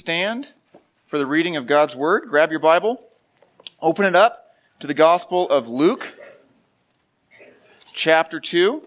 Stand for the reading of God's Word. Grab your Bible, open it up to the Gospel of Luke, chapter 2.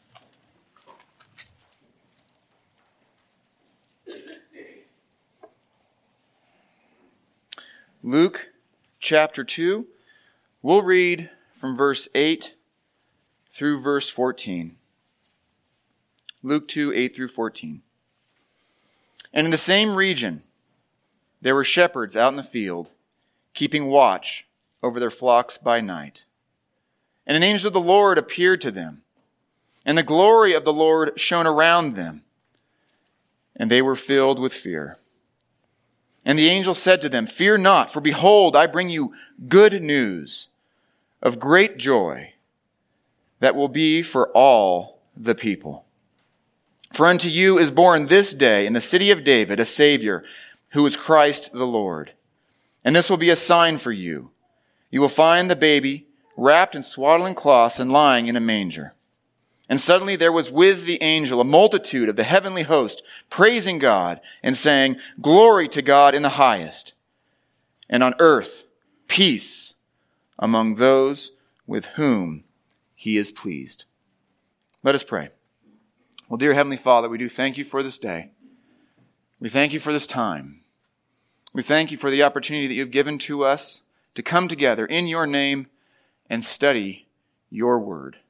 Luke, chapter 2. We'll read from verse 8 through verse 14. Luke 2, 8 through 14. And in the same region, there were shepherds out in the field, keeping watch over their flocks by night. And an angel of the Lord appeared to them, and the glory of the Lord shone around them, and they were filled with fear. And the angel said to them, "Fear not, for behold, I bring you good news of great joy that will be for all the people. For unto you is born this day in the city of David a Savior, who is Christ the Lord. And this will be a sign for you. You will find the baby wrapped in swaddling cloths and lying in a manger." And suddenly there was with the angel a multitude of the heavenly host, praising God and saying, "Glory to God in the highest, and on earth peace among those with whom he is pleased." Let us pray. Well, dear Heavenly Father, we do thank you for this day. We thank you for this time. We thank you for the opportunity that you've given to us to come together in your name and study your word.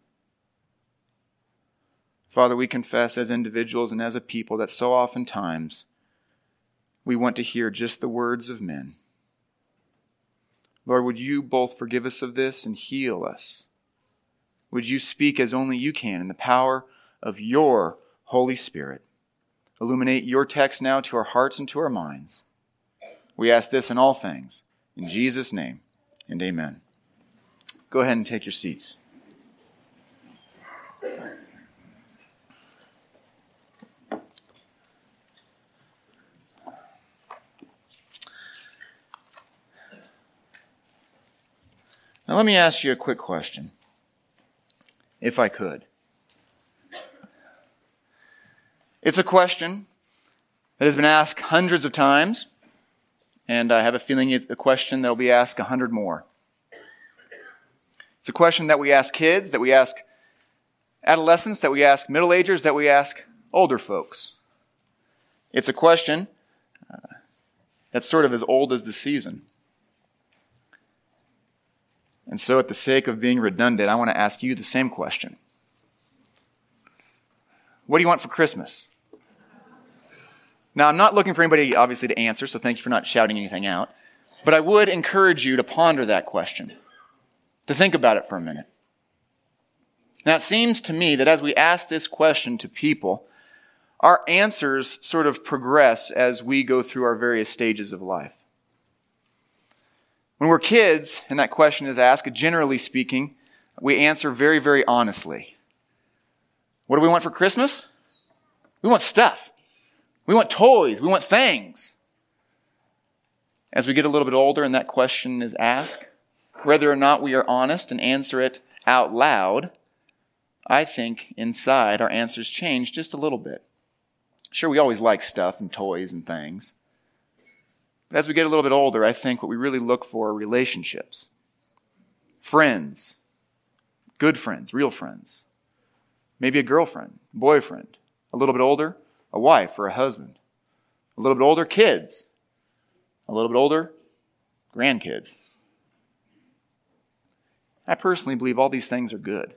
Father, we confess as individuals and as a people that so oftentimes we want to hear just the words of men. Lord, would you both forgive us of this and heal us? Would you speak as only you can in the power of your Holy Spirit? Illuminate your text now to our hearts and to our minds. We ask this in all things, in Jesus' name, and amen. Go ahead and take your seats. Now let me ask you a quick question, if I could. It's a question that has been asked hundreds of times, and I have a feeling it's a question that will be asked 100 more. It's a question that we ask kids, that we ask adolescents, that we ask middle-agers, that we ask older folks. It's a question that's sort of as old as the season. And so at the sake of being redundant, I want to ask you the same question. What do you want for Christmas? Now, I'm not looking for anybody, obviously, to answer, so thank you for not shouting anything out. But I would encourage you to ponder that question, to think about it for a minute. Now, it seems to me that as we ask this question to people, our answers sort of progress as we go through our various stages of life. When we're kids, and that question is asked, generally speaking, we answer very, very honestly. What do we want for Christmas? We want stuff. We want toys. We want things. As we get a little bit older and that question is asked, whether or not we are honest and answer it out loud, I think inside our answers change just a little bit. Sure, we always like stuff and toys and things. But as we get a little bit older, I think what we really look for are relationships. Friends. Good friends, real friends. Maybe a girlfriend, boyfriend. A little bit older, a wife or a husband. A little bit older, kids. A little bit older, grandkids. I personally believe all these things are good.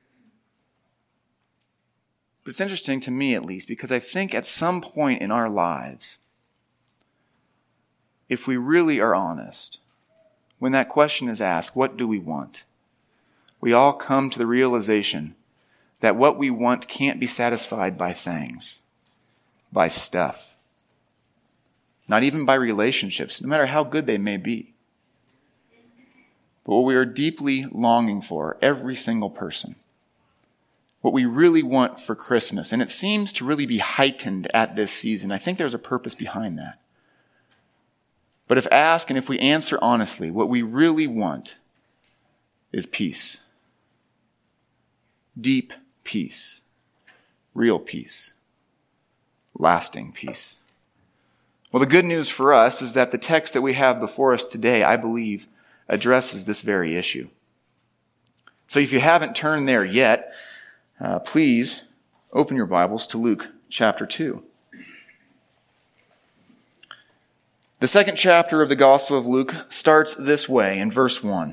But it's interesting to me, at least, because I think at some point in our lives, if we really are honest, when that question is asked, what do we want? We all come to the realization that what we want can't be satisfied by things, by stuff, not even by relationships, no matter how good they may be. But what we are deeply longing for, every single person, what we really want for Christmas, and it seems to really be heightened at this season. I think there's a purpose behind that. But if asked and if we answer honestly, what we really want is peace. Deep peace. Real peace. Lasting peace. Well, the good news for us is that the text that we have before us today, I believe, addresses this very issue. So if you haven't turned there yet, please open your Bibles to Luke chapter 2. The second chapter of the Gospel of Luke starts this way in verse 1.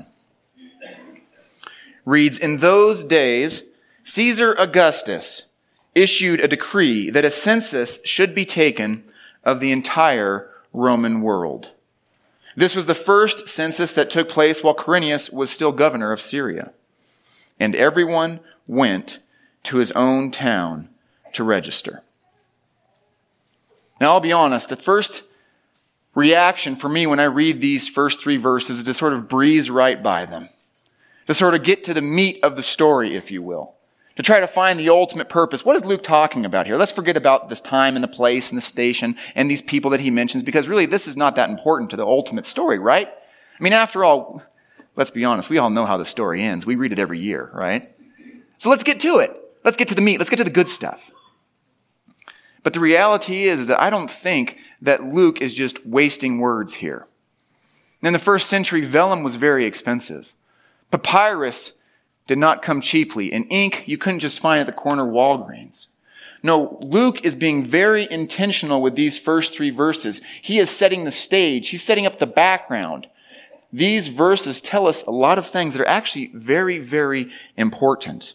Reads, "In those days, Caesar Augustus issued a decree that a census should be taken of the entire Roman world." This was the first census that took place while Quirinius was still governor of Syria. And everyone went to his own town to register. Now, I'll be honest, the first reaction for me when I read these first 3 verses is to sort of breeze right by them, to sort of get to the meat of the story, if you will, to try to find the ultimate purpose. What is Luke talking about here? Let's forget about this time and the place and the station and these people that he mentions, because really this is not that important to the ultimate story, right? I mean, after all, let's be honest, we all know how the story ends. We read it every year, right? So let's get to it. Let's get to the meat. Let's get to the good stuff. But the reality is that I don't think that Luke is just wasting words here. In the first century, vellum was very expensive. Papyrus did not come cheaply, and ink you couldn't just find at the corner Walgreens. No, Luke is being very intentional with these first 3 verses. He is setting the stage. He's setting up the background. These verses tell us a lot of things that are actually very, very important.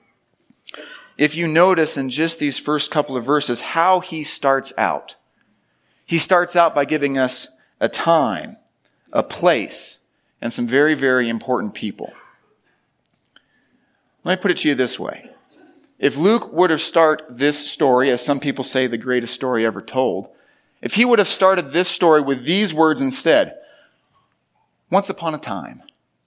If you notice in just these first couple of verses how he starts out. He starts out by giving us a time, a place, and some very, very important people. Let me put it to you this way. If Luke were to start this story, as some people say the greatest story ever told, if he would have started this story with these words instead, "Once upon a time,"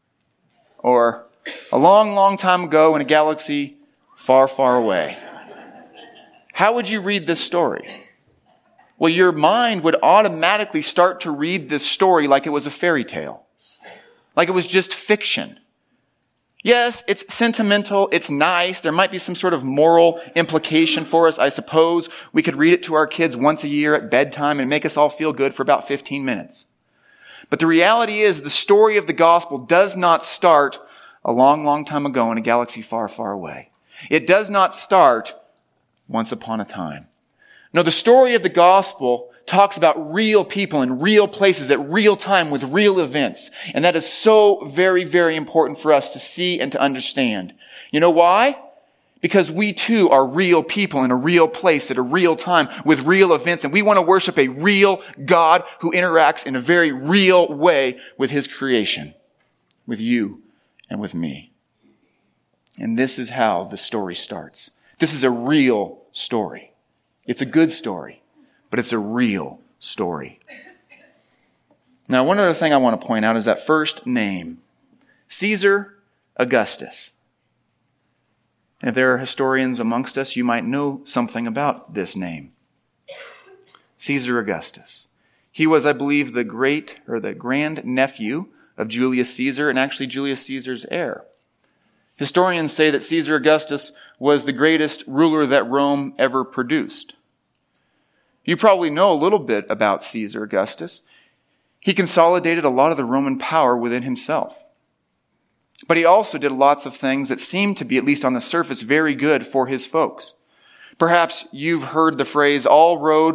or "a long, long time ago in a galaxy far, far away," how would you read this story? Well, your mind would automatically start to read this story like it was a fairy tale, like it was just fiction. Yes, it's sentimental, it's nice, there might be some sort of moral implication for us, I suppose. We could read it to our kids once a year at bedtime and make us all feel good for about 15 minutes. But the reality is the story of the gospel does not start a long, long time ago in a galaxy far, far away. It does not start once upon a time. No, the story of the gospel talks about real people in real places at real time with real events. And that is so very, very important for us to see and to understand. You know why? Because we too are real people in a real place at a real time with real events. And we want to worship a real God who interacts in a very real way with his creation, with you and with me. And this is how the story starts. This is a real story. It's a good story, but it's a real story. Now, one other thing I want to point out is that first name, Caesar Augustus. And if there are historians amongst us, you might know something about this name. Caesar Augustus. He was, I believe, the grand nephew of Julius Caesar, and actually Julius Caesar's heir. Historians say that Caesar Augustus was the greatest ruler that Rome ever produced. You probably know a little bit about Caesar Augustus. He consolidated a lot of the Roman power within himself. But he also did lots of things that seemed to be, at least on the surface, very good for his folks. Perhaps you've heard the phrase, all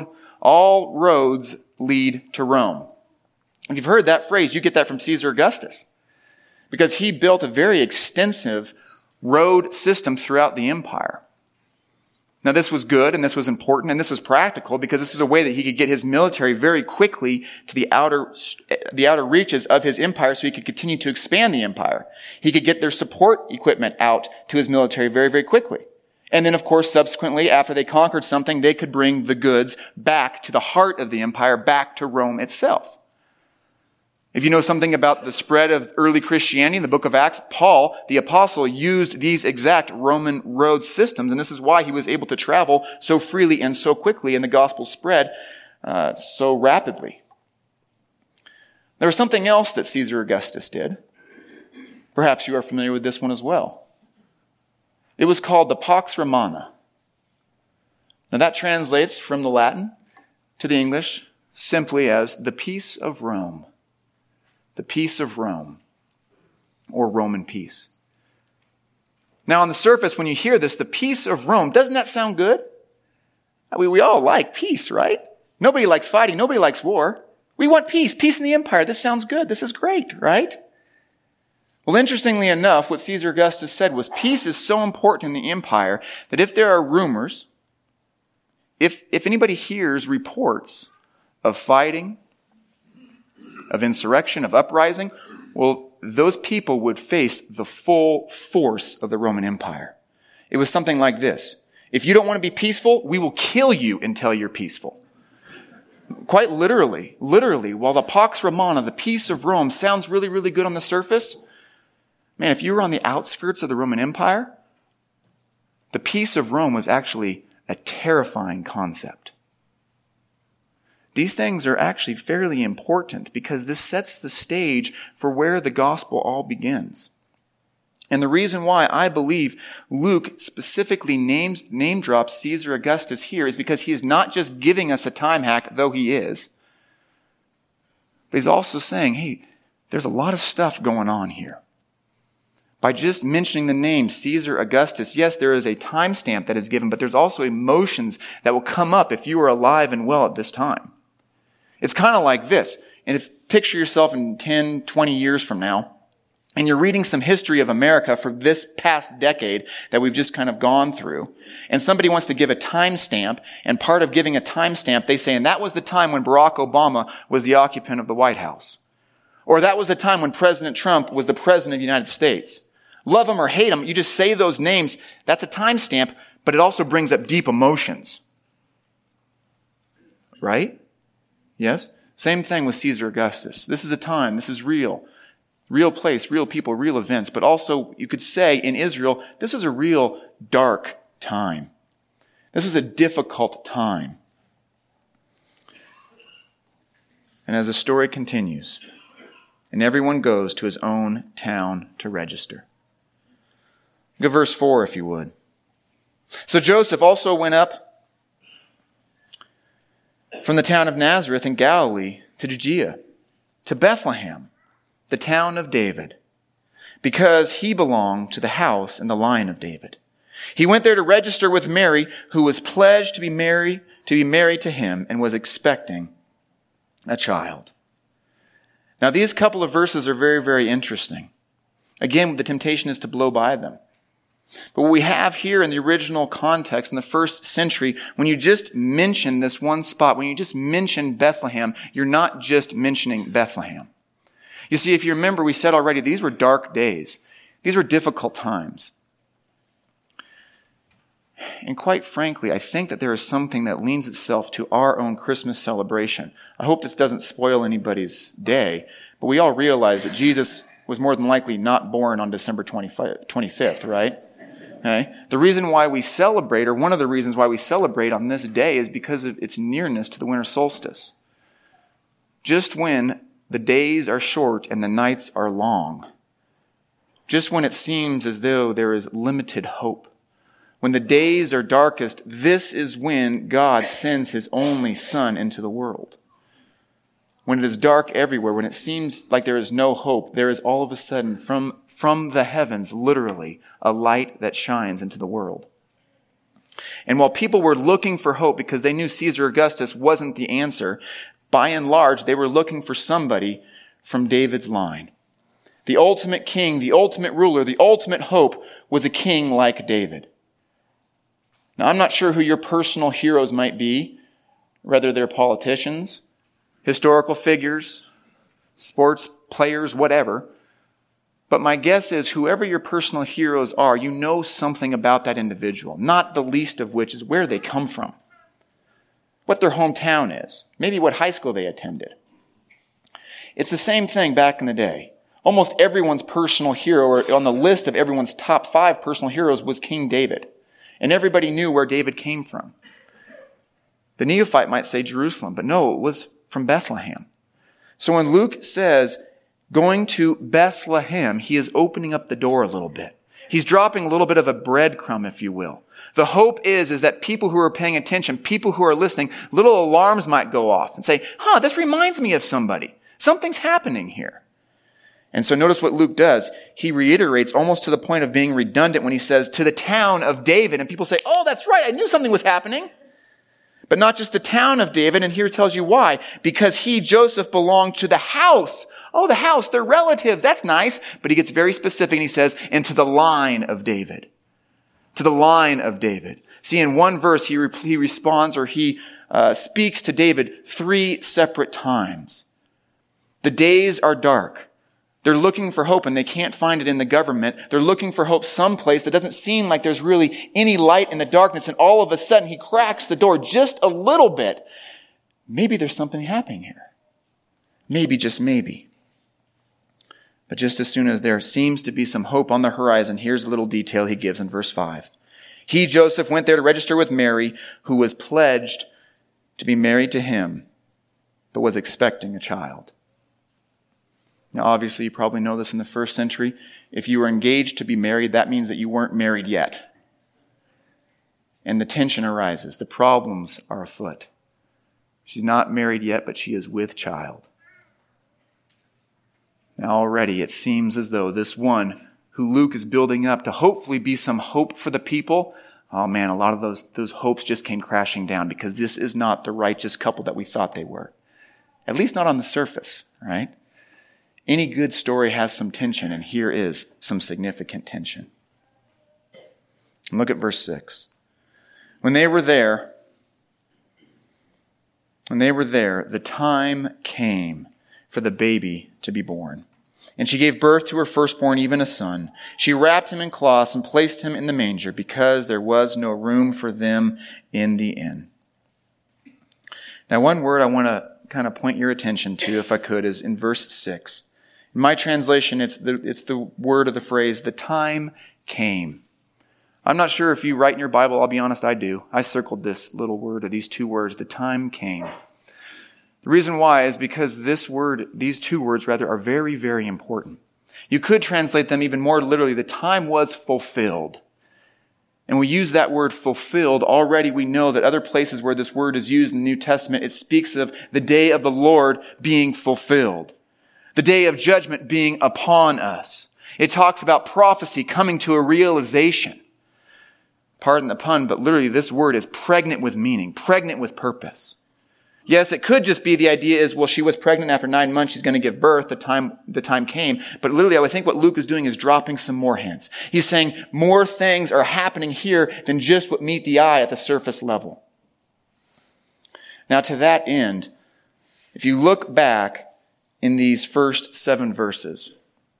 roads lead to Rome. If you've heard that phrase, you get that from Caesar Augustus, because he built a very extensive road system throughout the empire. Now, this was good, and this was important, and this was practical, because this was a way that he could get his military very quickly to the outer reaches of his empire so he could continue to expand the empire. He could get their support equipment out to his military very, very quickly. And then, of course, subsequently, after they conquered something, they could bring the goods back to the heart of the empire, back to Rome itself. If you know something about the spread of early Christianity in the book of Acts, Paul, the apostle, used these exact Roman road systems, and this is why he was able to travel so freely and so quickly, and the gospel spread so rapidly. There was something else that Caesar Augustus did. Perhaps you are familiar with this one as well. It was called the Pax Romana. Now that translates from the Latin to the English, simply as the peace of Rome. The peace of Rome, or Roman peace. Now, on the surface, when you hear this, the peace of Rome, doesn't that sound good? We all like peace, right? Nobody likes fighting. Nobody likes war. We want peace. Peace in the empire. This sounds good. This is great, right? Well, interestingly enough, what Caesar Augustus said was peace is so important in the empire that if there are rumors, if anybody hears reports of fighting, of insurrection, of uprising, well, those people would face the full force of the Roman Empire. It was something like this. If you don't want to be peaceful, we will kill you until you're peaceful. Quite literally, while the Pax Romana, the peace of Rome, sounds really, really good on the surface, man, if you were on the outskirts of the Roman Empire, the peace of Rome was actually a terrifying concept. These things are actually fairly important because this sets the stage for where the gospel all begins. And the reason why I believe Luke specifically name drops Caesar Augustus here is because he is not just giving us a time hack, though he is, but he's also saying, hey, there's a lot of stuff going on here. By just mentioning the name Caesar Augustus, yes, there is a timestamp that is given, but there's also emotions that will come up if you are alive and well at this time. It's kind of like this. And picture yourself in 10, 20 years from now, and you're reading some history of America for this past decade that we've just kind of gone through, and somebody wants to give a timestamp, and part of giving a timestamp, they say, and that was the time when Barack Obama was the occupant of the White House. Or that was the time when President Trump was the president of the United States. Love him or hate him, you just say those names, that's a timestamp, but it also brings up deep emotions. Right? Yes? Same thing with Caesar Augustus. This is a time, this is real. Real place, real people, real events. But also, you could say, in Israel, this was a real dark time. This was a difficult time. And as the story continues, and everyone goes to his own town to register. Go verse 4, if you would. So Joseph also went up from the town of Nazareth in Galilee to Judea, to Bethlehem, the town of David, because he belonged to the house and the line of David. He went there to register with Mary, who was pledged to be married to him and was expecting a child. Now, these couple of verses are very, very interesting. Again, the temptation is to blow by them. But what we have here in the original context, in the first century, when you just mention this one spot, when you just mention Bethlehem, you're not just mentioning Bethlehem. You see, if you remember, we said already, these were dark days. These were difficult times. And quite frankly, I think that there is something that leans itself to our own Christmas celebration. I hope this doesn't spoil anybody's day, but we all realize that Jesus was more than likely not born on December 25th, right? Okay? The reason why we celebrate, or one of the reasons why we celebrate on this day, is because of its nearness to the winter solstice. Just when the days are short and the nights are long, just when it seems as though there is limited hope, when the days are darkest, this is when God sends his only Son into the world. When it is dark everywhere, when it seems like there is no hope, there is all of a sudden from the heavens, literally, a light that shines into the world. And while people were looking for hope because they knew Caesar Augustus wasn't the answer, by and large, they were looking for somebody from David's line. The ultimate king, the ultimate ruler, the ultimate hope was a king like David. Now, I'm not sure who your personal heroes might be, whether they're politicians, historical figures, sports players, whatever. But my guess is whoever your personal heroes are, you know something about that individual, not the least of which is where they come from, what their hometown is, maybe what high school they attended. It's the same thing back in the day. Almost everyone's personal hero, or on the list of everyone's top 5 personal heroes, was King David. And everybody knew where David came from. The neophyte might say Jerusalem, but no, it was from Bethlehem. So when Luke says going to Bethlehem, he is opening up the door a little bit. He's dropping a little bit of a breadcrumb, if you will. The hope is that people who are paying attention, people who are listening, little alarms might go off and say, this reminds me of somebody. Something's happening here. And so notice what Luke does. He reiterates almost to the point of being redundant when he says, to the town of David. And people say, oh, that's right, I knew something was happening. But not just the town of David, and here it tells you why. Because he, Joseph, belonged to the house. Oh, the house, they're relatives, that's nice. But he gets very specific and he says, and to the line of David. To the line of David. See, in one verse, he responds or he speaks to David 3 separate times. The days are dark. They're looking for hope and they can't find it in the government. They're looking for hope someplace that doesn't seem like there's really any light in the darkness. And all of a sudden he cracks the door just a little bit. Maybe there's something happening here. Maybe, just maybe. But just as soon as there seems to be some hope on the horizon, here's a little detail he gives in verse 5. He, Joseph, went there to register with Mary, who was pledged to be married to him, but was expecting a child. Now, obviously, you probably know this in the first century. If you were engaged to be married, that means that you weren't married yet. And the tension arises. The problems are afoot. She's not married yet, but she is with child. Now, already it seems as though this one who Luke is building up to hopefully be some hope for the people, oh man, a lot of those hopes just came crashing down because this is not the righteous couple that we thought they were. At least not on the surface, right? Any good story has some tension, and here is some significant tension. And look at verse 6. When they were there, the time came for the baby to be born. And she gave birth to her firstborn, even a son. She wrapped him in cloths and placed him in the manger because there was no room for them in the inn. Now, one word I want to kind of point your attention to, if I could, is in verse 6. In my translation, it's the word or the phrase, the time came. I'm not sure if you write in your Bible, I'll be honest, I do. I circled this little word or these 2 words, the time came. The reason why is because these 2 words are very, very important. You could translate them even more literally, the time was fulfilled. And we use that word fulfilled. Already we know that other places where this word is used in the New Testament, it speaks of the day of the Lord being fulfilled. The day of judgment being upon us. It talks about prophecy coming to a realization. Pardon the pun, but literally this word is pregnant with meaning, pregnant with purpose. Yes, it could just be the idea is, well, she was pregnant after 9 months, she's going to give birth, the time came. But literally, I would think what Luke is doing is dropping some more hints. He's saying more things are happening here than just what meet the eye at the surface level. Now, to that end, if you look back in these first 7 verses,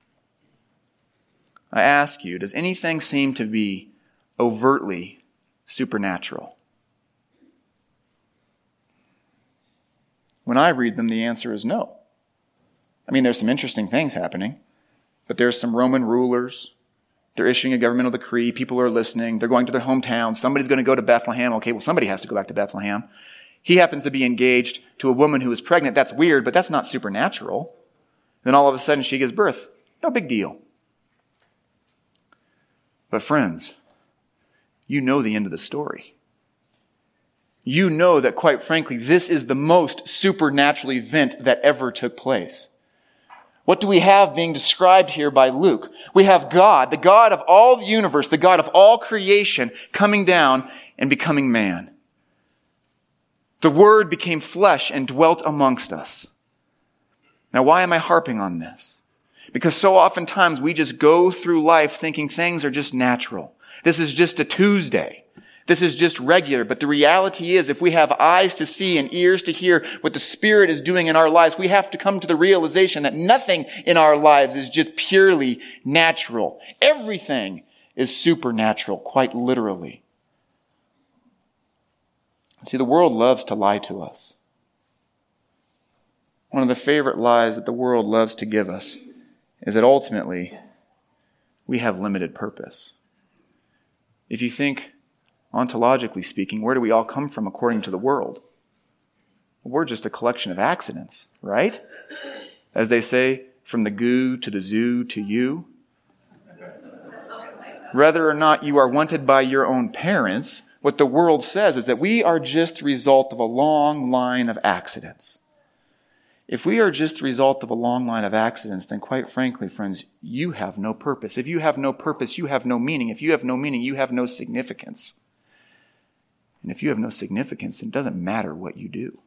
I ask you, does anything seem to be overtly supernatural? When I read them, the answer is no. I mean, there's some interesting things happening, but there's some Roman rulers. They're issuing a governmental decree. People are listening. They're going to their hometown. Somebody's going to go to Bethlehem. Okay, well, somebody has to go back to Bethlehem. He happens to be engaged to a woman who is pregnant. That's weird, but that's not supernatural. Then all of a sudden she gives birth. No big deal. But friends, you know the end of the story. You know that, quite frankly, this is the most supernatural event that ever took place. What do we have being described here by Luke? We have God, the God of all the universe, the God of all creation, coming down and becoming man. The Word became flesh and dwelt amongst us. Now, why am I harping on this? Because so oftentimes we just go through life thinking things are just natural. This is just a Tuesday. This is just regular. But the reality is, if we have eyes to see and ears to hear what the Spirit is doing in our lives, we have to come to the realization that nothing in our lives is just purely natural. Everything is supernatural, quite literally. See, the world loves to lie to us. One of the favorite lies that the world loves to give us is that ultimately we have limited purpose. If you think, ontologically speaking, where do we all come from according to the world? We're just a collection of accidents, right? As they say, from the goo to the zoo to you. whether or not you are wanted by your own parents, what the world says is that we are just the result of a long line of accidents. If we are just the result of a long line of accidents, then quite frankly, friends, you have no purpose. If you have no purpose, you have no meaning. If you have no meaning, you have no significance. And if you have no significance, then it doesn't matter what you do.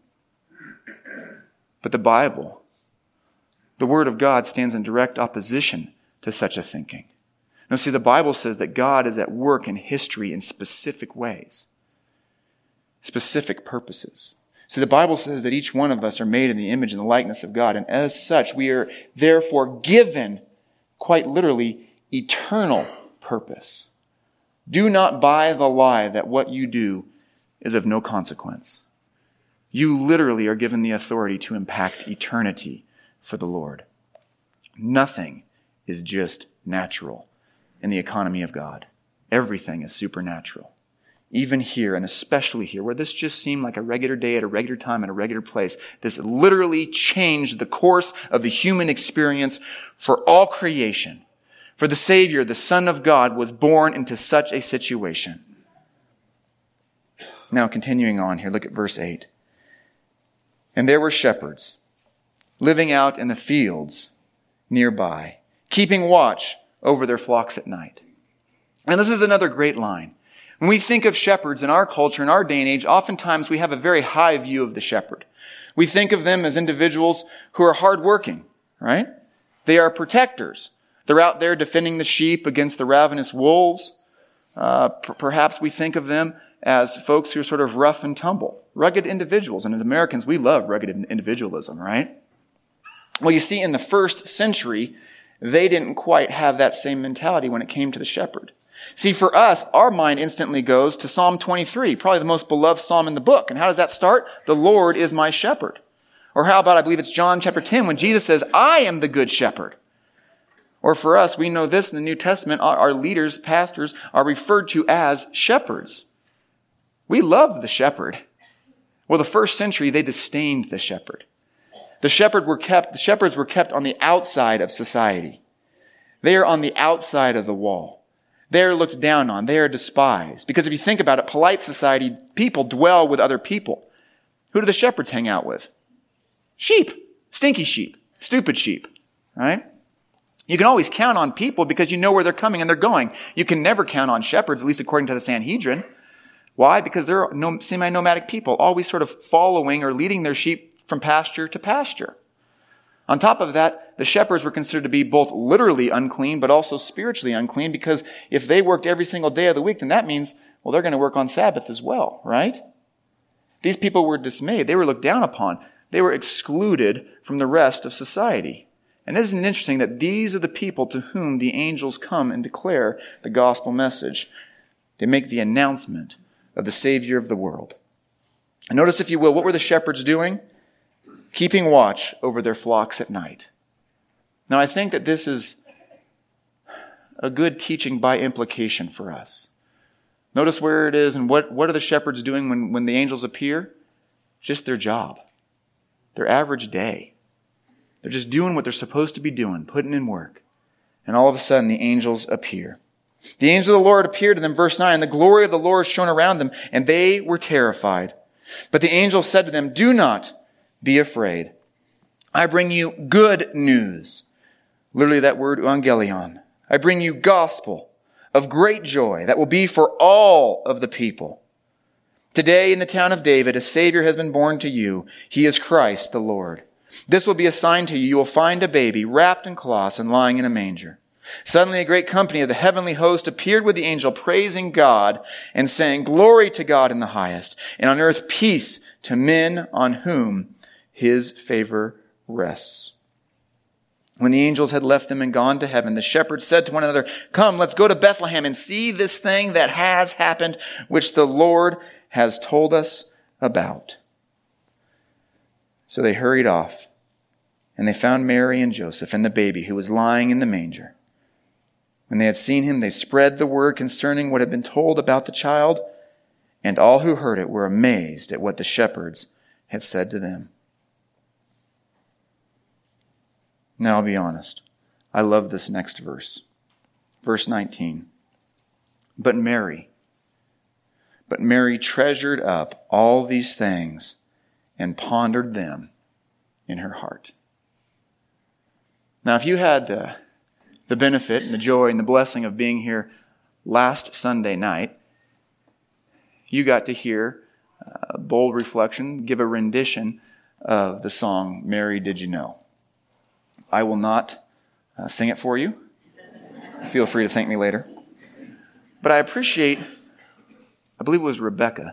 But the Bible, the Word of God, stands in direct opposition to such a thinking. Now, see, the Bible says that God is at work in history in specific ways, specific purposes. See, the Bible says that each one of us are made in the image and the likeness of God, and as such, we are therefore given, quite literally, eternal purpose. Do not buy the lie that what you do is of no consequence. You literally are given the authority to impact eternity for the Lord. Nothing is just natural in the economy of God. Everything is supernatural. Even here, and especially here, where this just seemed like a regular day at a regular time at a regular place, this literally changed the course of the human experience for all creation. For the Savior, the Son of God, was born into such a situation. Now, continuing on here, look at verse 8. And there were shepherds living out in the fields nearby, keeping watch over their flocks at night. And this is another great line. When we think of shepherds in our culture, in our day and age, oftentimes we have a very high view of the shepherd. We think of them as individuals who are hardworking, right? They are protectors. They're out there defending the sheep against the ravenous wolves. Perhaps we think of them as folks who are sort of rough and tumble, rugged individuals. And as Americans, we love rugged individualism, right? Well, you see, in the first century, they didn't quite have that same mentality when it came to the shepherd. See, for us, our mind instantly goes to Psalm 23, probably the most beloved psalm in the book. And how does that start? The Lord is my shepherd. Or how about, I believe it's John chapter 10, when Jesus says, I am the good shepherd. Or for us, we know this in the New Testament, our leaders, pastors, are referred to as shepherds. We love the shepherd. Well, the first century, they disdained the shepherd. The shepherds were kept on the outside of society. They are on the outside of the wall. They are looked down on. They are despised. Because if you think about it, polite society, people dwell with other people. Who do the shepherds hang out with? Sheep. Stinky sheep. Stupid sheep. Right? You can always count on people because you know where they're coming and they're going. You can never count on shepherds, at least according to the Sanhedrin. Why? Because they're semi-nomadic people, always sort of following or leading their sheep from pasture to pasture. On top of that, the shepherds were considered to be both literally unclean, but also spiritually unclean, because if they worked every single day of the week, then that means, well, they're going to work on Sabbath as well, right? These people were dismayed. They were looked down upon. They were excluded from the rest of society. And isn't it interesting that these are the people to whom the angels come and declare the gospel message? They make the announcement of the Savior of the world. And notice, if you will, what were the shepherds doing? Keeping watch over their flocks at night. Now, I think that this is a good teaching by implication for us. Notice where it is and what are the shepherds doing when the angels appear? Just their job. Their average day. They're just doing what they're supposed to be doing, putting in work. And all of a sudden, the angels appear. The angel of the Lord appeared to them, verse 9, and the glory of the Lord shone around them, and they were terrified. But the angel said to them, do not be afraid. I bring you good news. Literally that word, euangelion. I bring you gospel of great joy that will be for all of the people. Today in the town of David, a Savior has been born to you. He is Christ the Lord. This will be a sign to you. You will find a baby wrapped in cloths and lying in a manger. Suddenly a great company of the heavenly host appeared with the angel, praising God and saying, glory to God in the highest, and on earth peace to men on whom his favor rests. When the angels had left them and gone to heaven, the shepherds said to one another, come, let's go to Bethlehem and see this thing that has happened, which the Lord has told us about. So they hurried off, and they found Mary and Joseph and the baby who was lying in the manger. When they had seen him, they spread the word concerning what had been told about the child, and all who heard it were amazed at what the shepherds had said to them. Now, I'll be honest. I love this next verse. Verse 19. But Mary treasured up all these things and pondered them in her heart. Now, if you had the benefit and the joy and the blessing of being here last Sunday night, you got to hear a bold reflection, give a rendition of the song, Mary, Did You Know? I will not sing it for you. Feel free to thank me later. But I appreciate, I believe it was Rebecca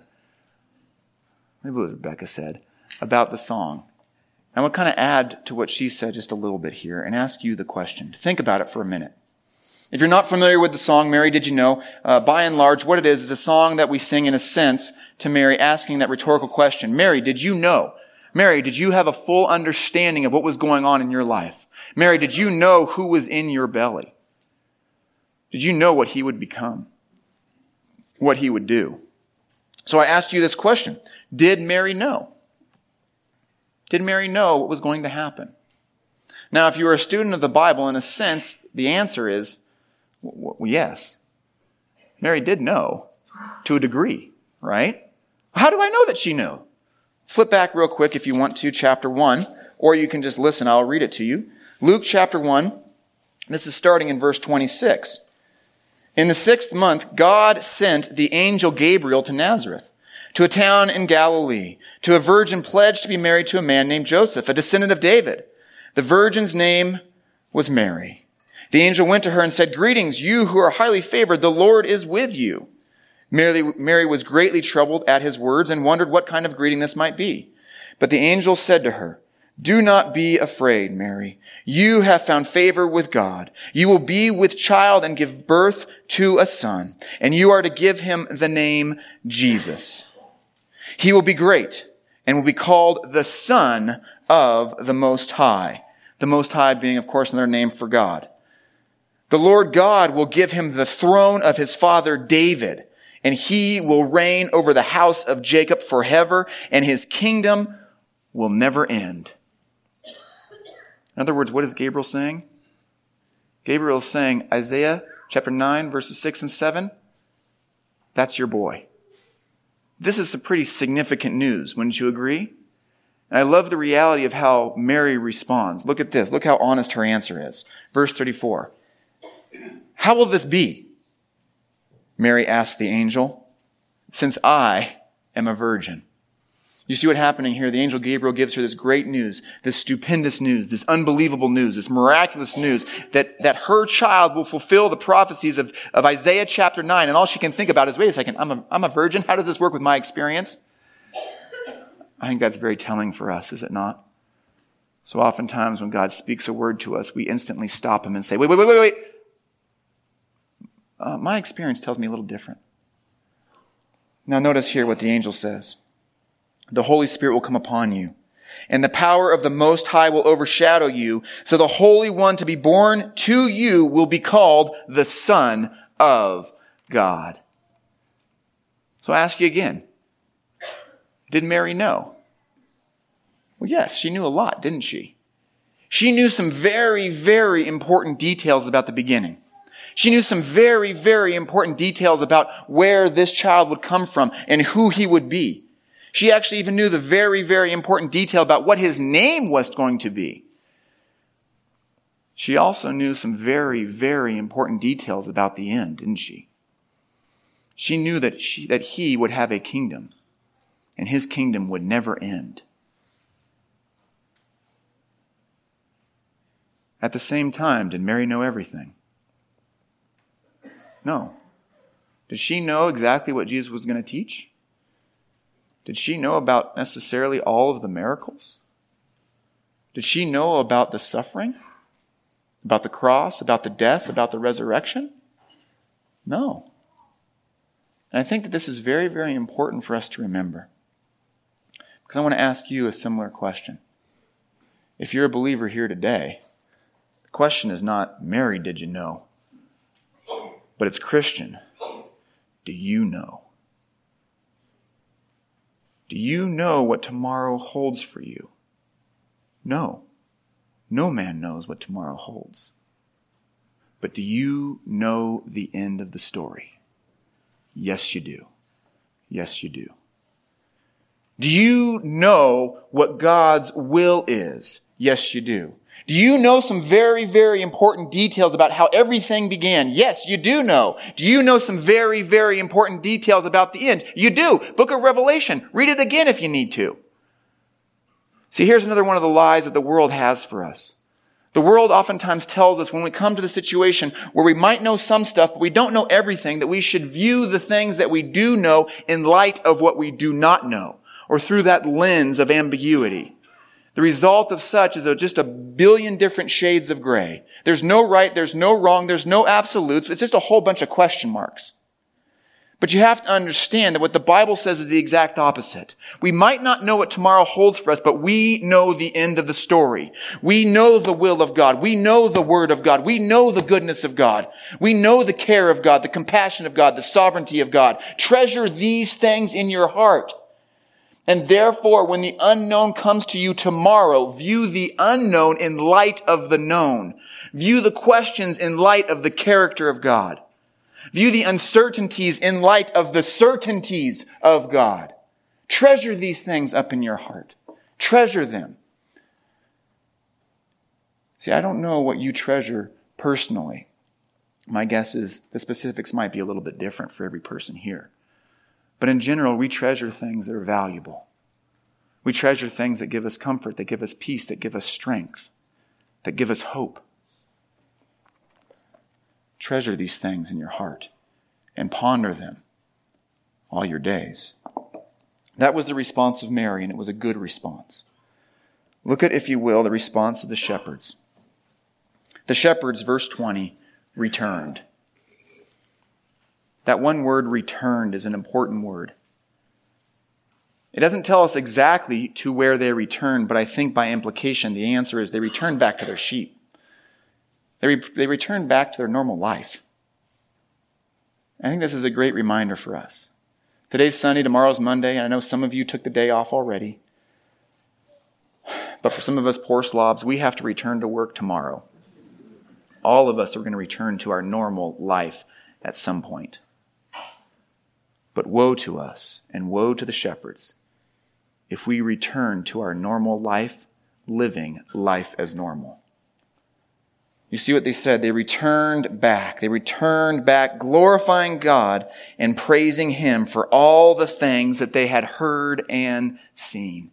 said about the song. I want to kind of add to what she said just a little bit here and ask you the question. Think about it for a minute. If you're not familiar with the song, Mary, Did You Know? By and large, what it is a song that we sing in a sense to Mary, asking that rhetorical question. Mary, did you know? Mary, did you have a full understanding of what was going on in your life? Mary, did you know who was in your belly? Did you know what he would become? What he would do? So I asked you this question. Did Mary know? Did Mary know what was going to happen? Now, if you are a student of the Bible, in a sense, the answer is, well, yes. Mary did know to a degree, right? How do I know that she knew? Flip back real quick if you want to, chapter 1, or you can just listen. I'll read it to you. Luke chapter 1, this is starting in verse 26. In the 6th month, God sent the angel Gabriel to Nazareth, to a town in Galilee, to a virgin pledged to be married to a man named Joseph, a descendant of David. The virgin's name was Mary. The angel went to her and said, "Greetings, you who are highly favored, the Lord is with you." Mary was greatly troubled at his words and wondered what kind of greeting this might be. But the angel said to her, "Do not be afraid, Mary. You have found favor with God. You will be with child and give birth to a son, and you are to give him the name Jesus. He will be great and will be called the Son of the Most High." The Most High being, of course, another name for God. "The Lord God will give him the throne of his father David, and he will reign over the house of Jacob forever, and his kingdom will never end." In other words, what is Gabriel saying? Gabriel is saying, Isaiah chapter 9, verses 6 and 7, that's your boy. This is some pretty significant news, wouldn't you agree? And I love the reality of how Mary responds. Look at this. Look how honest her answer is. Verse 34. "How will this be?" Mary asked the angel, "since I am a virgin." You see what's happening here? The angel Gabriel gives her this great news, this stupendous news, this unbelievable news, this miraculous news that her child will fulfill the prophecies of Isaiah chapter 9. And all she can think about is, wait a second, I'm a virgin? How does this work with my experience? I think that's very telling for us, is it not? So oftentimes when God speaks a word to us, we instantly stop him and say, wait. My experience tells me a little different. Now notice here what the angel says. "The Holy Spirit will come upon you, and the power of the Most High will overshadow you. So the Holy One to be born to you will be called the Son of God." So I ask you again, did Mary know? Well, yes, she knew a lot, didn't she? She knew some very, very important details about the beginning. She knew some very, very important details about where this child would come from and who he would be. She actually even knew the very, very important detail about what his name was going to be. She also knew some very, very important details about the end, didn't she? She knew that he would have a kingdom, and his kingdom would never end. At the same time, did Mary know everything? No. Did she know exactly what Jesus was going to teach? Did she know about necessarily all of the miracles? Did she know about the suffering? About the cross? About the death? About the resurrection? No. And I think that this is very, very important for us to remember. Because I want to ask you a similar question. If you're a believer here today, the question is not, Mary, did you know? But it's, Christian, do you know? Do you know what tomorrow holds for you? No. No man knows what tomorrow holds. But do you know the end of the story? Yes, you do. Yes, you do. Do you know what God's will is? Yes, you do. Do you know some very, very important details about how everything began? Yes, you do know. Do you know some very, very important details about the end? You do. Book of Revelation. Read it again if you need to. See, here's another one of the lies that the world has for us. The world oftentimes tells us when we come to the situation where we might know some stuff, but we don't know everything, that we should view the things that we do know in light of what we do not know, or through that lens of ambiguity. The result of such is just a billion different shades of gray. There's no right, there's no wrong, there's no absolutes. It's just a whole bunch of question marks. But you have to understand that what the Bible says is the exact opposite. We might not know what tomorrow holds for us, but we know the end of the story. We know the will of God. We know the Word of God. We know the goodness of God. We know the care of God, the compassion of God, the sovereignty of God. Treasure these things in your heart. And therefore, when the unknown comes to you tomorrow, view the unknown in light of the known. View the questions in light of the character of God. View the uncertainties in light of the certainties of God. Treasure these things up in your heart. Treasure them. See, I don't know what you treasure personally. My guess is the specifics might be a little bit different for every person here. But in general, we treasure things that are valuable. We treasure things that give us comfort, that give us peace, that give us strength, that give us hope. Treasure these things in your heart and ponder them all your days. That was the response of Mary, and it was a good response. Look at, if you will, the response of the shepherds. The shepherds, verse 20, returned. That one word, returned, is an important word. It doesn't tell us exactly to where they returned, but I think by implication the answer is they returned back to their sheep. They returned back to their normal life. I think this is a great reminder for us. Today's Sunday, tomorrow's Monday, and I know some of you took the day off already. But for some of us poor slobs, we have to return to work tomorrow. All of us are going to return to our normal life at some point. But woe to us and woe to the shepherds if we return to our normal life, living life as normal. You see what they said? They returned back. They returned back glorifying God and praising Him for all the things that they had heard and seen.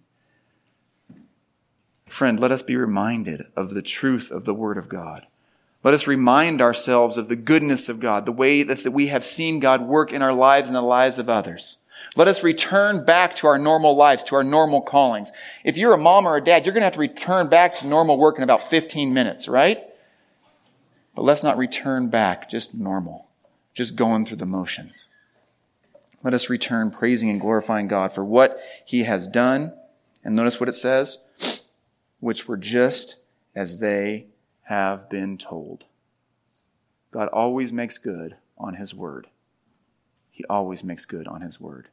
Friend, let us be reminded of the truth of the Word of God. Let us remind ourselves of the goodness of God, the way that we have seen God work in our lives and the lives of others. Let us return back to our normal lives, to our normal callings. If you're a mom or a dad, you're going to have to return back to normal work in about 15 minutes, right? But let's not return back just normal, just going through the motions. Let us return praising and glorifying God for what He has done. And notice what it says, which were just as they have been told. God always makes good on His word. He always makes good on His word.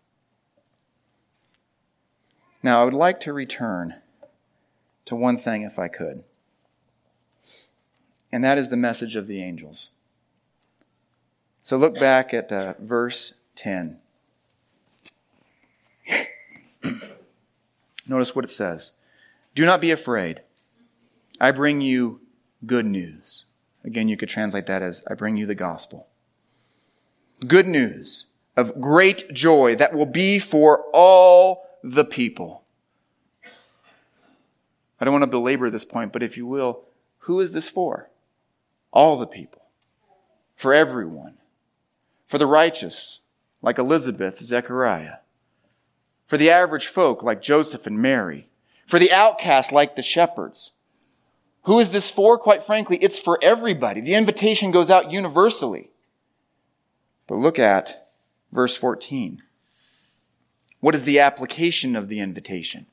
Now, I would like to return to one thing if I could. And that is the message of the angels. So look back at verse 10. Notice what it says. Do not be afraid. I bring you good news. Again, you could translate that as, I bring you the gospel. Good news of great joy that will be for all the people. I don't want to belabor this point, but if you will, who is this for? All the people. For everyone. For the righteous, like Elizabeth, Zechariah. For the average folk, like Joseph and Mary. For the outcast, like the shepherds. Who is this for? Quite frankly, it's for everybody. The invitation goes out universally. But look at verse 14. What is the application of the invitation?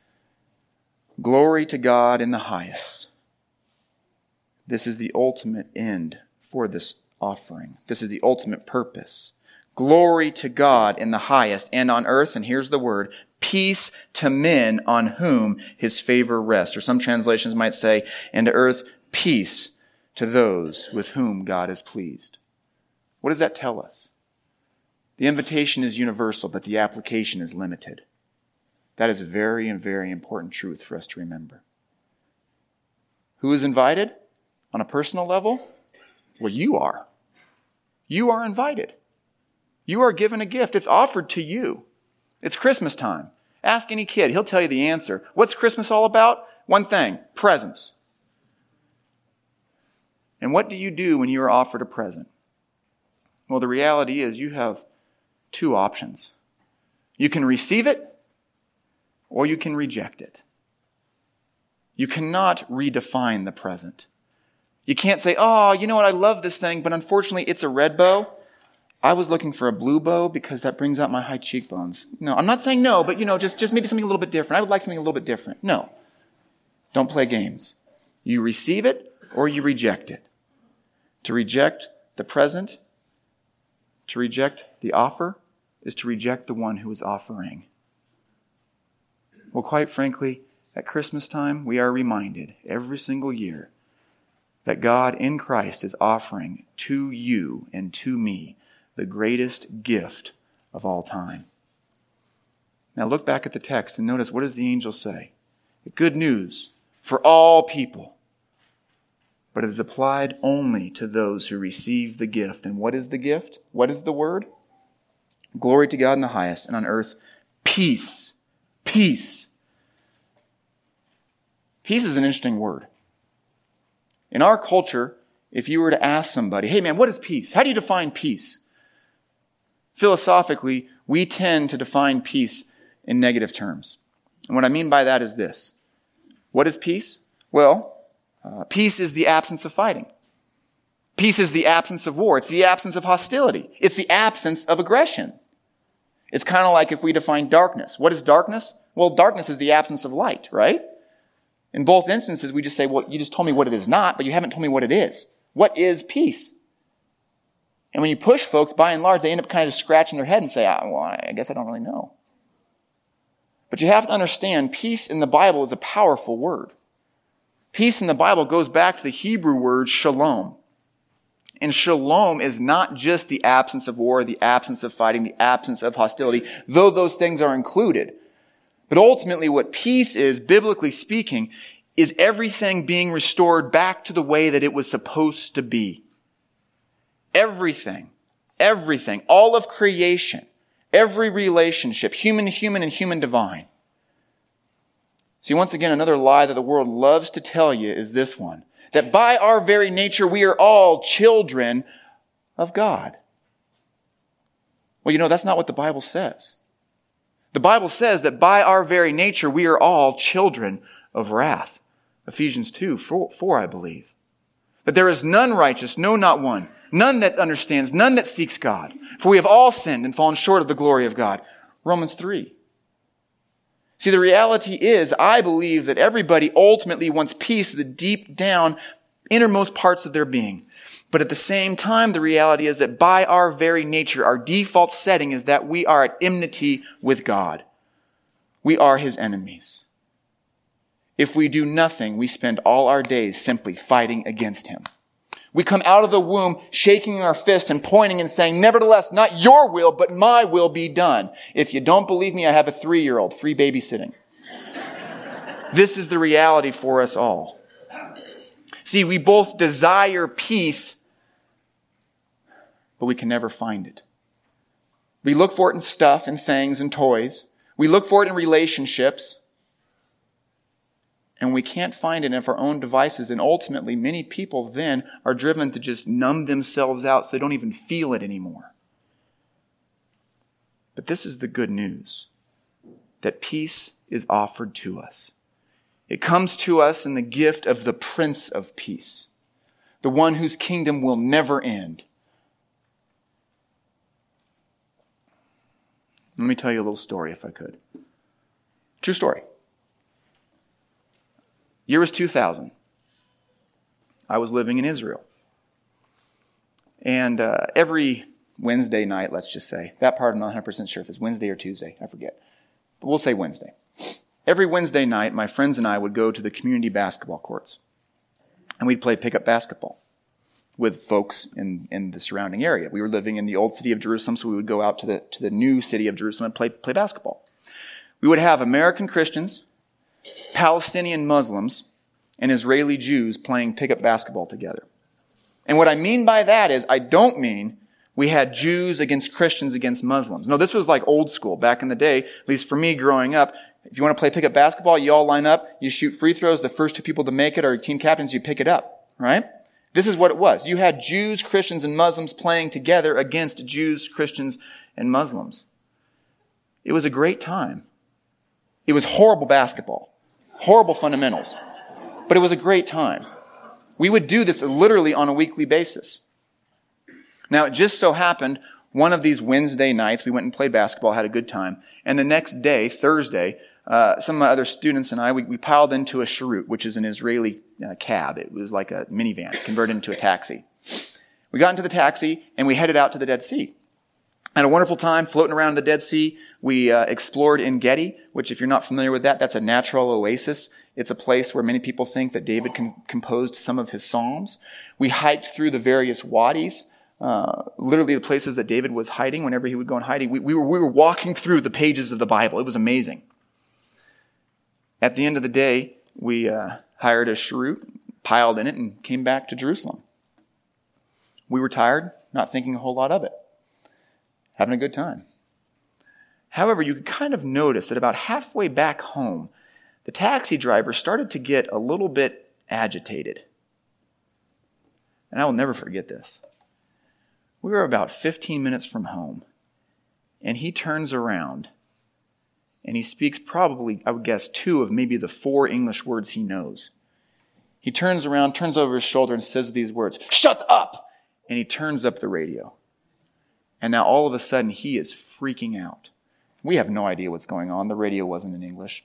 Glory to God in the highest. This is the ultimate end for this offering. This is the ultimate purpose. Glory to God in the highest, and on earth, and here's the word, peace to men on whom His favor rests. Or some translations might say, and to earth, peace to those with whom God is pleased. What does that tell us? The invitation is universal, but the application is limited. That is a very, very important truth for us to remember. Who is invited on a personal level? Well, you are. You are invited. You are given a gift. It's offered to you. It's Christmas time. Ask any kid. He'll tell you the answer. What's Christmas all about? One thing, presents. And what do you do when you are offered a present? Well, the reality is you have two options. You can receive it or you can reject it. You cannot redefine the present. You can't say, oh, you know what, I love this thing, but unfortunately it's a red bow. I was looking for a blue bow because that brings out my high cheekbones. No, I'm not saying no, but just maybe something a little bit different. I would like something a little bit different. No. Don't play games. You receive it or you reject it. To reject the present, to reject the offer, is to reject the one who is offering. Well, quite frankly, at Christmas time, we are reminded every single year that God in Christ is offering to you and to me the greatest gift of all time. Now look back at the text and notice, what does the angel say? Good news for all people. But it is applied only to those who receive the gift. And what is the gift? What is the word? Glory to God in the highest, and on earth, peace. Peace. Peace is an interesting word. In our culture, if you were to ask somebody, hey man, what is peace? How do you define peace? Philosophically, we tend to define peace in negative terms. And what I mean by that is this. What is peace? Well, peace is the absence of fighting. Peace is the absence of war. It's the absence of hostility. It's the absence of aggression. It's kind of like if we define darkness. What is darkness? Well, darkness is the absence of light, right? In both instances, we just say, well, you just told me what it is not, but you haven't told me what it is. What is peace? And when you push folks, by and large, they end up kind of just scratching their head and say, well, I guess I don't really know. But you have to understand, peace in the Bible is a powerful word. Peace in the Bible goes back to the Hebrew word shalom. And shalom is not just the absence of war, the absence of fighting, the absence of hostility, though those things are included. But ultimately what peace is, biblically speaking, is everything being restored back to the way that it was supposed to be. Everything, all of creation, every relationship, human to human and human divine. See, once again, another lie that the world loves to tell you is this one, that by our very nature we are all children of God. Well, that's not what the Bible says. The Bible says that by our very nature we are all children of wrath. Ephesians 2:4, I believe. That there is none righteous, no, not one. None that understands, none that seeks God. For we have all sinned and fallen short of the glory of God. Romans 3. See, the reality is, I believe that everybody ultimately wants peace at the deep down, innermost parts of their being. But at the same time, the reality is that by our very nature, our default setting is that we are at enmity with God. We are His enemies. If we do nothing, we spend all our days simply fighting against Him. We come out of the womb shaking our fists and pointing and saying, nevertheless, not your will, but my will be done. If you don't believe me, I have a 3-year-old, free babysitting. This is the reality for us all. See, we both desire peace, but we can never find it. We look for it in stuff and things and toys. We look for it in relationships. And we can't find it in our own devices. And ultimately, many people then are driven to just numb themselves out so they don't even feel it anymore. But this is the good news, that peace is offered to us. It comes to us in the gift of the Prince of Peace, the one whose kingdom will never end. Let me tell you a little story, if I could. True story. Year was 2000. I was living in Israel. And every Wednesday night, let's just say, that part I'm not 100% sure if it's Wednesday or Tuesday, I forget. But we'll say Wednesday. Every Wednesday night, my friends and I would go to the community basketball courts. And we'd play pickup basketball. with folks in the surrounding area. We were living in the old city of Jerusalem, so we would go out to the new city of Jerusalem and play basketball. We would have American Christians, Palestinian Muslims, and Israeli Jews playing pickup basketball together. And what I mean by that is I don't mean we had Jews against Christians against Muslims. No, this was like old school. Back in the day, at least for me growing up, if you want to play pickup basketball, you all line up, you shoot free throws, the first two people to make it are team captains, you pick it up, right? This is what it was. You had Jews, Christians, and Muslims playing together against Jews, Christians, and Muslims. It was a great time. It was horrible basketball, horrible fundamentals, but it was a great time. We would do this literally on a weekly basis. Now, it just so happened, one of these Wednesday nights, we went and played basketball, had a good time, and the next day, Thursday, some of my other students and I, we piled into a Sharut, which is an Israeli cab. It was like a minivan converted into a taxi. We got into the taxi and we headed out to the Dead Sea. Had a wonderful time floating around the Dead Sea. We explored En Gedi, which if you're not familiar with that, that's a natural oasis. It's a place where many people think that David composed some of his psalms. We hiked through the various wadis, literally the places that David was hiding whenever he would go in hiding. We were walking through the pages of the Bible. It was amazing. At the end of the day, we hired a Sharut, piled in it, and came back to Jerusalem. We were tired, not thinking a whole lot of it, having a good time. However, you could kind of notice that about halfway back home, the taxi driver started to get a little bit agitated. And I will never forget this. We were about 15 minutes from home, and he turns around, and he speaks probably, I would guess, 2 of maybe the 4 English words he knows. He turns around, turns over his shoulder, and says these words, "Shut up!" And he turns up the radio. And now all of a sudden, he is freaking out. We have no idea what's going on. The radio wasn't in English.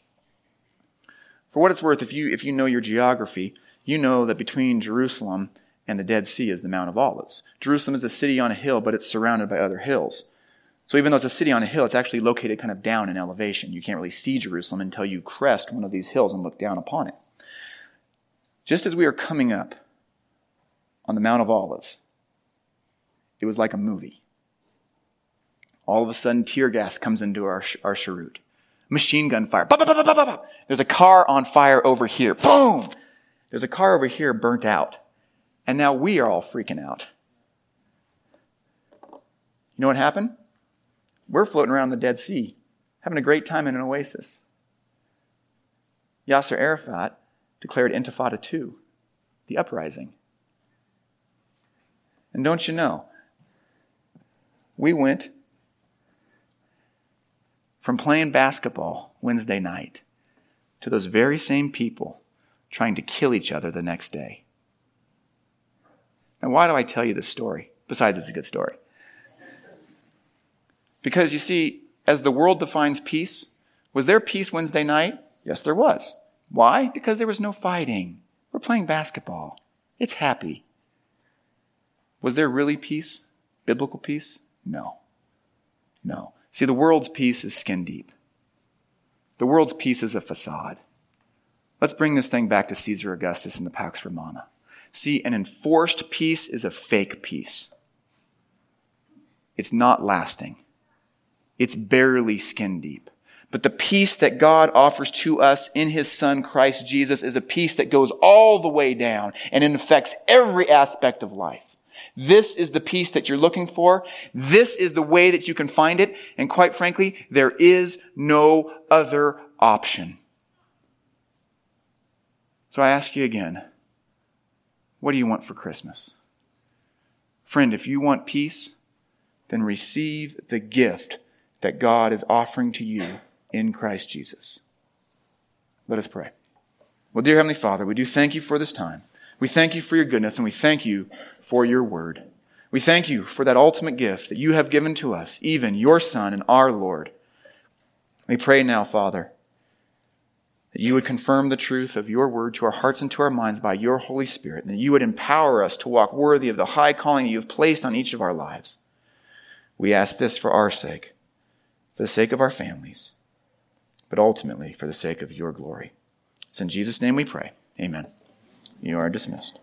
For what it's worth, if you know your geography, you know that between Jerusalem and the Dead Sea is the Mount of Olives. Jerusalem is a city on a hill, but it's surrounded by other hills. So even though it's a city on a hill, it's actually located kind of down in elevation. You can't really see Jerusalem until you crest one of these hills and look down upon it. Just as we were coming up on the Mount of Olives, it was like a movie. All of a sudden, tear gas comes into our Sharut. Machine gun fire. Bop, bop, bop, bop, bop. There's a car on fire over here. Boom! There's a car over here burnt out. And now we are all freaking out. You know what happened? We're floating around the Dead Sea, having a great time in an oasis. Yasser Arafat declared Intifada 2, the uprising. And don't you know, we went from playing basketball Wednesday night to those very same people trying to kill each other the next day. Now, why do I tell you this story? Besides, it's a good story. Because you see, as the world defines peace, was there peace Wednesday night? Yes, there was. Why? Because there was no fighting. We're playing basketball. It's happy. Was there really peace? Biblical peace? No. No. See, the world's peace is skin deep. The world's peace is a facade. Let's bring this thing back to Caesar Augustus and the Pax Romana. See, an enforced peace is a fake peace. It's not lasting. It's barely skin deep. But the peace that God offers to us in His Son, Christ Jesus, is a peace that goes all the way down and it affects every aspect of life. This is the peace that you're looking for. This is the way that you can find it. And quite frankly, there is no other option. So I ask you again, what do you want for Christmas? Friend, if you want peace, then receive the gift that God is offering to you in Christ Jesus. Let us pray. Well, dear Heavenly Father, we do thank you for this time. We thank you for your goodness, and we thank you for your word. We thank you for that ultimate gift that you have given to us, even your Son and our Lord. We pray now, Father, that you would confirm the truth of your word to our hearts and to our minds by your Holy Spirit, and that you would empower us to walk worthy of the high calling you have placed on each of our lives. We ask this for our sake, for the sake of our families, but ultimately for the sake of your glory. It's in Jesus' name we pray. Amen. You are dismissed.